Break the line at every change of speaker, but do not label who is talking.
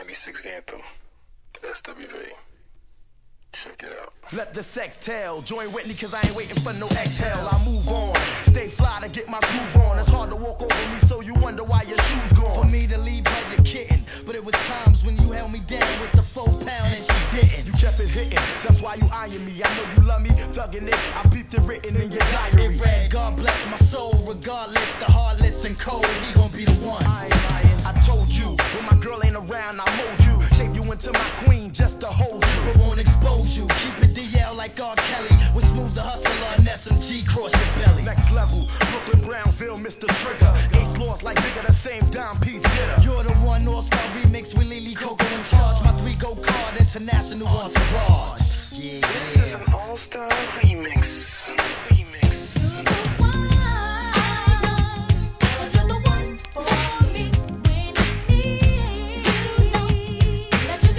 96 anthem, SWV. Check it out.
Let the sex tell. Join Whitney cause I ain't waiting for no exhale. I move on. Stay fly to get my groove on. It's hard to walk over me so you wonder why your shoes gone.
For me to leave her, you're kidding. But it was times when you held me down with the 4 pound and she didn't.
You kept it hitting, that's why you eyeing me. I know you love me, thugging it. I peeped it written in your diary.
It read, God bless my soul. Regardless, the heartless and cold, he gon' be the one.
I ain't lying, I told you. When my girl ain't around, I mold you. Shape you into my queen just to hold you.
But won't expose you. Keep it DL like R. Kelly. With Smooth the Hustler and SMG cross your belly.
Next level, Brooklyn, Brownville, Mr. Trigger.